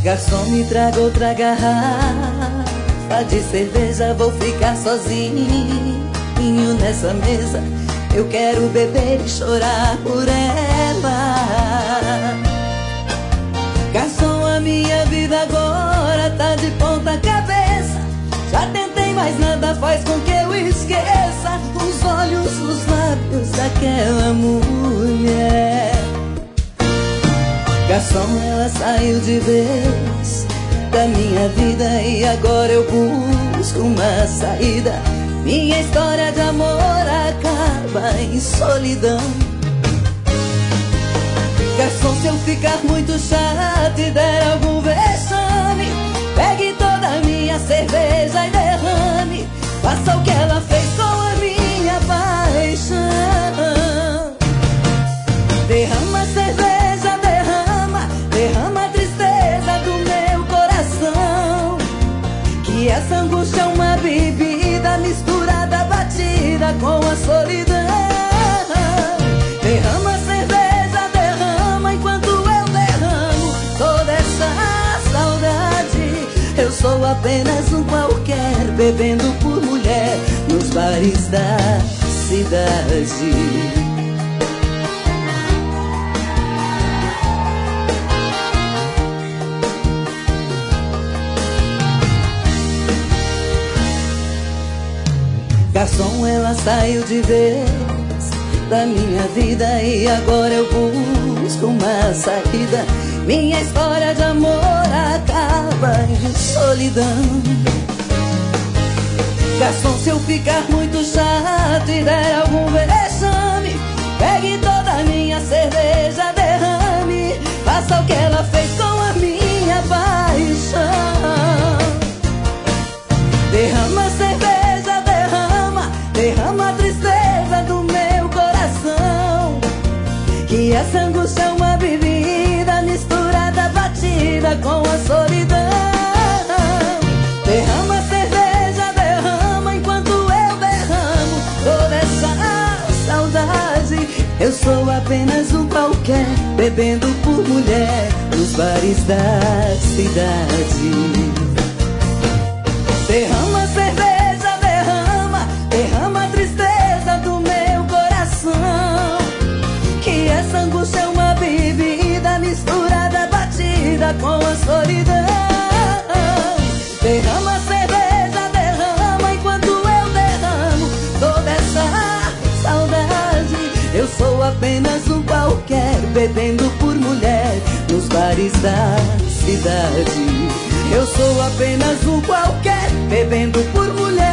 Garçom, me traga outra garrafa de cerveja. Vou ficar sozinho nessa mesa. Eu quero beber e chorar por ela. Garçom, a minha vida agora tá de ponta cabeça. Já tentei, mas nada faz com que eu esqueça os olhos, os lábios daquela mulher. Garçom, ela saiu de vez da minha vida e agora eu busco uma saída. Minha história de amor acaba em solidão. Garçom, se eu ficar muito chato e der algum vexame, pegue toda a minha cerveja e derrame. Faça o que ela fez com a minha paixão. Derrama a cerveja, derrama a tristeza do meu coração. Que essa angústia é uma bebida misturada, batida com a solidão. Derrama a cerveja, derrama enquanto eu derramo toda essa saudade. Eu sou apenas um qualquer, bebendo por mulher nos bares da cidade. Garçom, ela saiu de vez da minha vida e agora eu busco uma saída. Minha história de amor acaba em solidão. Garçom, se eu ficar muito chato e der algum vexame, pegue toda a minha cerveja, derrame. Faça o que ela fez com a minha paixão. Derrama a cerveja, derrama a tristeza do meu coração. Que essa angústia é uma bebida misturada, batida com a solidão. Derrama a cerveja, derrama enquanto eu derramo toda essa saudade. Eu sou apenas um qualquer, bebendo por mulher nos bares da cidade. Derrama a cerveja, derrama a tristeza do meu coração. Que essa angústia é uma bebida misturada, batida com a solidão. Derrama a cerveja, derrama enquanto eu derramo toda essa saudade. Eu sou apenas um qualquer, bebendo por mulher nos bares da cidade. Eu sou apenas um qualquer, bebendo por mulher